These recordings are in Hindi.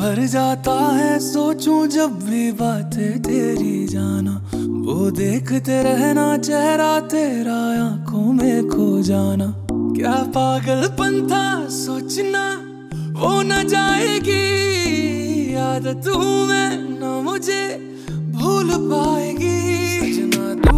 भर जाता है सोचूं जब भी बातें तेरी जाना, वो देखते रहना चेहरा तेरा आंखों में खो जाना। क्या पागलपन था सोचना वो न जाएगी, आदत हूँ मैं ना मुझे भूल पाएगी। सजना तू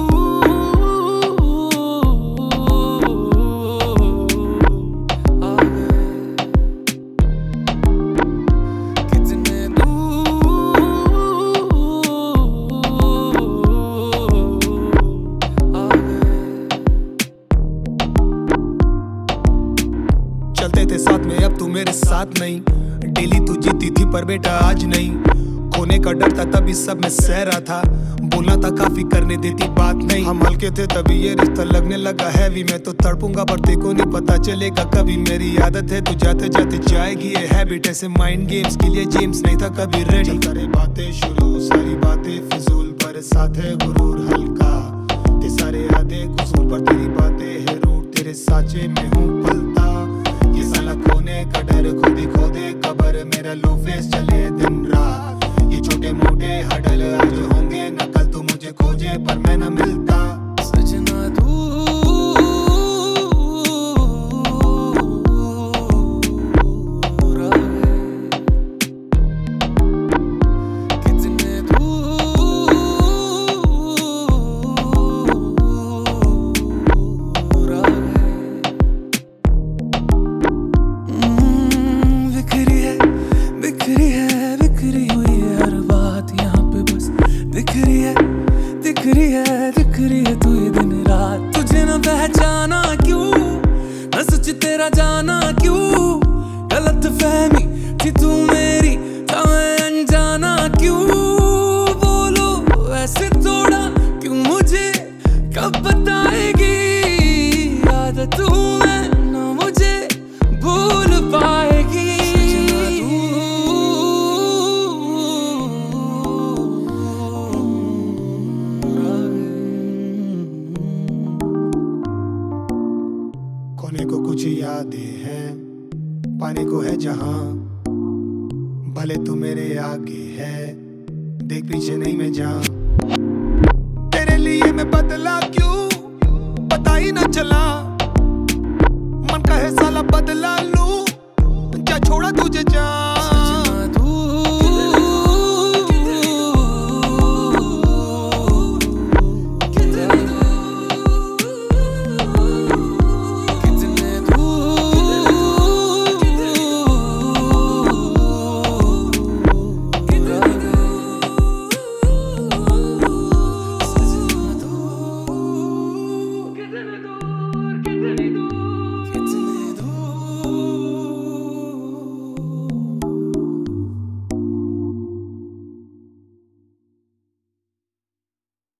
चलते थे साथ में, अब तू मेरे साथ नहीं। डेली तू जीती थी पर बेटा आज नहीं। खोने का डर था तभी सब में सह रहा था, बोलना था काफी करने देती बात नहीं। हम हल्के थे तभी ये रिश्ता लगने लगा हैवी। मैं तो तड़पूंगा पर तेको नहीं पता चलेगा कभी। मेरी आदत है तू जाते जाते जाएगी ये हैबिट। ऐसे माइंड गेम्स के लिए जेम्स नहीं था कभी रेडी। करे बातें शुरू सारी बातें फिजूल, पर साथ है गुरूर हल्का। ते सारे आधे कसूर पर तेरी बातें है रूट, तेरे साचे में हूँ पलता। ये साला खोने का डर खुद ही खो दे कबर, मेरा लो फेस चले दिन रात। ये छोटे मोटे हडल आज होंगे न कल, तू मुझे खोजे पर मैं न मिलता। सजना तू कितने बिखरी हुई है हर बात यहाँ पे, बस दिख रही है तू ही दिन रात। तुझे न पहचाना क्यों, न सच तेरा जाना क्यों। गलत फहमी थी तू मेरी, था मैं अनजाना क्यों। बोलो ऐसे तोड़ा क्यों मुझे, कब बताएगी। आदत हूँ मैं ना मुझे भूल पाएगी। खोने को कुछ यादें हैं, पाने को है जहां। भले तू मेरे आगे है, देख पीछे नहीं मैं जा। तेरे लिए मैं बदला क्यों पता ही ना चला। मन का है साला बदला लूं, क्या छोड़ा तुझे जा।